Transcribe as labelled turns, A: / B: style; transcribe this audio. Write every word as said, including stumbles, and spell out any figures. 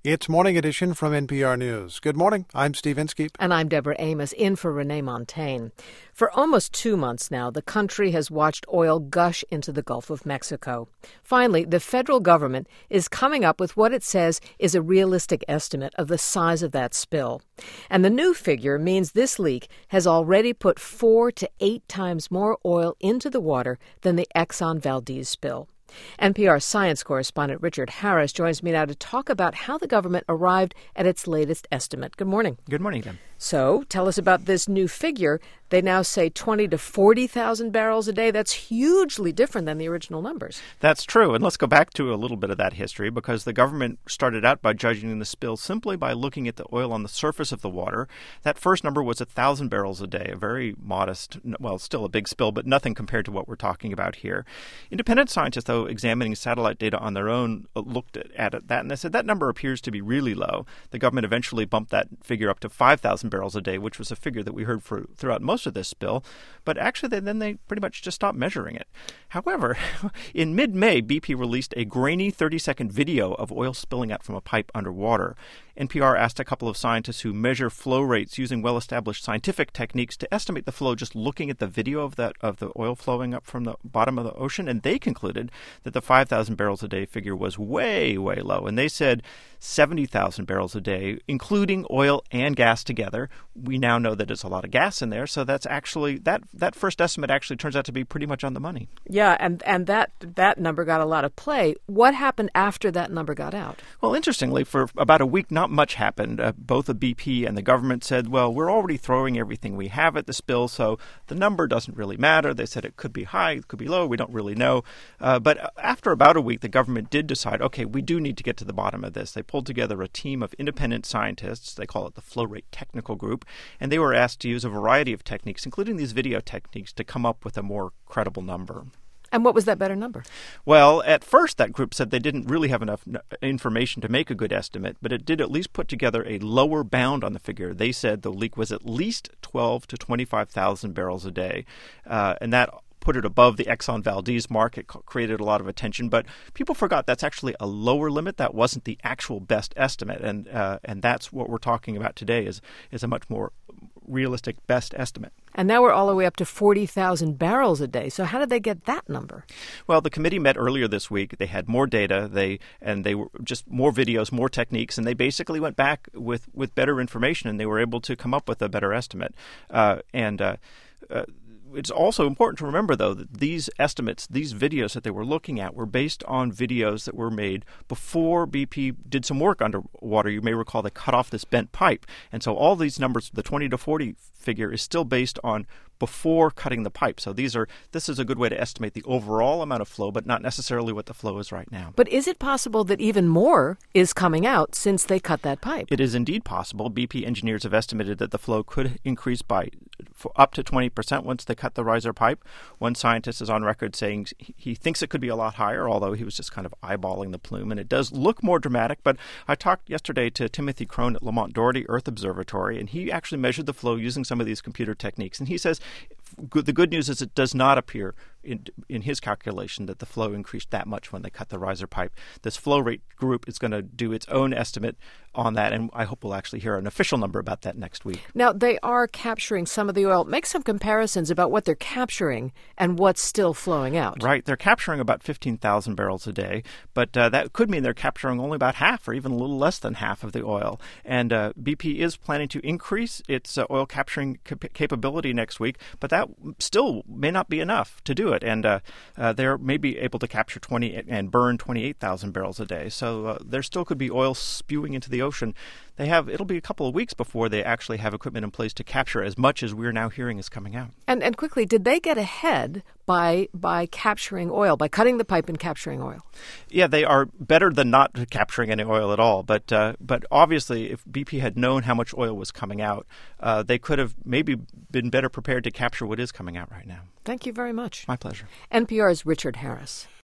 A: It's Morning Edition from N P R News. Good morning. I'm Steve Inskeep.
B: And I'm Deborah Amos, in for Renee Montagne. For almost two months now, the country has watched oil gush into the Gulf of Mexico. Finally, the federal government is coming up with what it says is a realistic estimate of the size of that spill. And the new figure means this leak has already put four to eight times more oil into the water than the Exxon Valdez spill. N P R science correspondent Richard Harris joins me now to talk about how the government arrived at its latest estimate. Good morning.
C: Good morning, Tim.
B: So, tell us about this new figure. They now say twenty to forty thousand barrels a day. That's hugely different than the original numbers.
C: That's true. And let's go back to a little bit of that history, because the government started out by judging the spill simply by looking at the oil on the surface of the water. That first number was one thousand barrels a day, a very modest, well, still a big spill, but nothing compared to what we're talking about here. Independent scientists, though, examining satellite data on their own, looked at it, that and they said that number appears to be really low. The government eventually bumped that figure up to five thousand barrels a day, which was a figure that we heard for throughout most of this spill. But actually, they, then they pretty much just stopped measuring it. However, in mid-May, B P released a grainy thirty-second video of oil spilling out from a pipe underwater. N P R asked a couple of scientists who measure flow rates using well-established scientific techniques to estimate the flow just looking at the video of that of the oil flowing up from the bottom of the ocean, and they concluded that the five thousand barrels a day figure was way, way low. And they said seventy thousand barrels a day, including oil and gas together. We now know that it's a lot of gas in there, so that's actually that that first estimate actually turns out to be pretty much on the money.
B: Yeah, and, and that that number got a lot of play. What happened after that number got out?
C: Well, interestingly, for about a week, not much happened. Uh, both the B P and the government said, well, we're already throwing everything we have at the spill, so the number doesn't really matter. They said it could be high, it could be low. We don't really know. Uh, but after about a week, the government did decide, okay, we do need to get to the bottom of this. They pulled together a team of independent scientists. They call it the Flow Rate Technical Group, and they were asked to use a variety of techniques, including these video techniques, to come up with a more credible number.
B: And what was that better number?
C: Well, at first that group said they didn't really have enough information to make a good estimate, but it did at least put together a lower bound on the figure. They said the leak was at least twelve to twenty-five thousand barrels a day, uh, and that put it above the Exxon Valdez mark. It created a lot of attention, but people forgot that's actually a lower limit. That wasn't the actual best estimate, and uh, and that's what we're talking about today is is a much more realistic best estimate.
B: And now we're all the way up to forty thousand barrels a day. So how did they get that number?
C: Well, the committee met earlier this week. They had more data, They and they were just more videos, more techniques, and they basically went back with, with better information, and they were able to come up with a better estimate. Uh, and uh, uh, It's also important to remember, though, that these estimates, these videos that they were looking at were based on videos that were made before B P did some work underwater. You may recall they cut off this bent pipe. And so all these numbers, the twenty to forty figure, is still based on before cutting the pipe. So these are this is a good way to estimate the overall amount of flow, but not necessarily what the flow is right now.
B: But is it possible that even more is coming out since they cut that pipe?
C: It is indeed possible. B P engineers have estimated that the flow could increase by for up to twenty percent once they cut the riser pipe. One scientist is on record saying he thinks it could be a lot higher, although he was just kind of eyeballing the plume. And it does look more dramatic. But I talked yesterday to Timothy Crone at Lamont Doherty Earth Observatory, and he actually measured the flow using some of these computer techniques. And he says the good news is it does not appear in, in his calculation that the flow increased that much when they cut the riser pipe. This flow rate group is going to do its own estimate on that, and I hope we'll actually hear an official number about that next week.
B: Now, they are capturing some of the oil. Make some comparisons about what they're capturing and what's still flowing out.
C: Right. They're capturing about fifteen thousand barrels a day, but uh, that could mean they're capturing only about half or even a little less than half of the oil. And uh, B P is planning to increase its uh, oil capturing cap- capability next week, but that still may not be enough to do it. And uh, uh, they may be able to capture twenty and burn twenty-eight thousand barrels a day. So uh, there still could be oil spewing into the ocean. They have it'll be a couple of weeks before they actually have equipment in place to capture as much as we're now hearing is coming out.
B: And and quickly, did they get ahead by by capturing oil, by cutting the pipe and capturing oil?
C: Yeah, they are better than not capturing any oil at all. But uh, but obviously, if B P had known how much oil was coming out, uh, they could have maybe been better prepared to capture what is coming out right now.
B: Thank you very much.
C: My pleasure.
B: N P R's Richard Harris.